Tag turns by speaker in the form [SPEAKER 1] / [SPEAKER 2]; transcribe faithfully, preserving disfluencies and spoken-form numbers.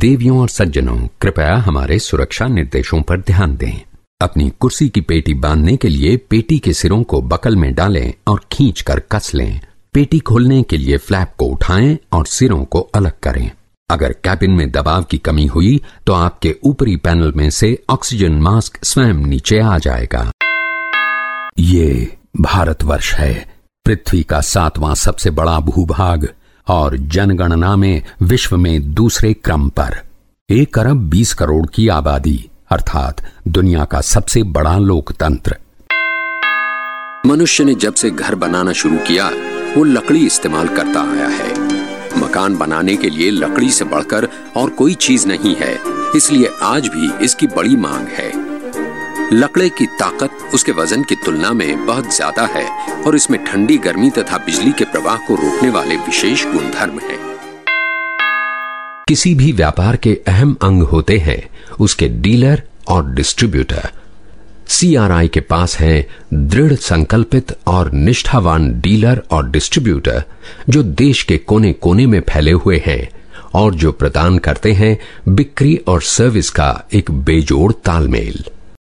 [SPEAKER 1] देवियों और सज्जनों, कृपया हमारे सुरक्षा निर्देशों पर ध्यान दें। अपनी कुर्सी की पेटी बांधने के लिए पेटी के सिरों को बकल में डालें और खींचकर कस लें। पेटी खोलने के लिए फ्लैप को उठाएं और सिरों को अलग करें। अगर कैबिन में दबाव की कमी हुई तो आपके ऊपरी पैनल में से ऑक्सीजन मास्क स्वयं नीचे आ जाएगा। ये भारतवर्ष है, पृथ्वी का सातवां सबसे बड़ा भूभाग और जनगणना में विश्व में दूसरे क्रम पर। एक अरब बीस करोड़ की आबादी, अर्थात दुनिया का सबसे बड़ा लोकतंत्र।
[SPEAKER 2] मनुष्य ने जब से घर बनाना शुरू किया वो लकड़ी इस्तेमाल करता आया है। मकान बनाने के लिए लकड़ी से बढ़कर और कोई चीज नहीं है, इसलिए आज भी इसकी बड़ी मांग है। लकड़ी की ताकत उसके वजन की तुलना में बहुत ज्यादा है और इसमें ठंडी, गर्मी तथा बिजली के प्रवाह को रोकने वाले विशेष गुणधर्म हैं।
[SPEAKER 1] किसी भी व्यापार के अहम अंग होते हैं उसके डीलर और डिस्ट्रीब्यूटर। सीआरआई के पास हैं दृढ़ संकल्पित और निष्ठावान डीलर और डिस्ट्रीब्यूटर जो देश के कोने कोने में फैले हुए हैं और जो प्रदान करते हैं बिक्री और सर्विस का एक बेजोड़ तालमेल।